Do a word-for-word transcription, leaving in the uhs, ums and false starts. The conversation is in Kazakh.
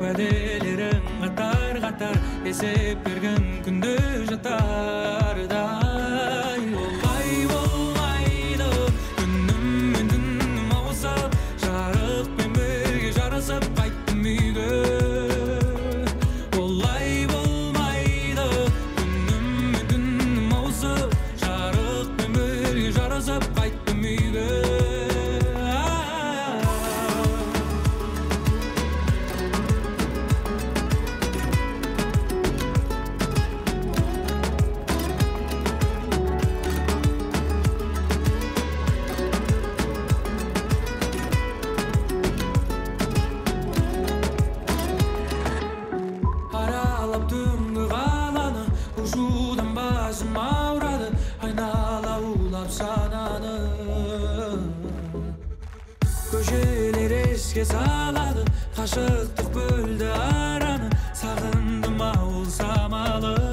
Вәделерің қатар-қатар есеп берген күнде жатардай. Олай болмайды күнім мен түнім ауысып, жарықпен бірге жарысып қайттым үйге. Олай болмайды күнім мен түнім ауысып, жарықпен бірге жарысып қайттым үйге. Аралап түнгі қаланы, ұшудан басым ауырады, айнала улап сананы. Көшелер еске салады, қашықтық бөлді араны, сағындым ауыл самалы.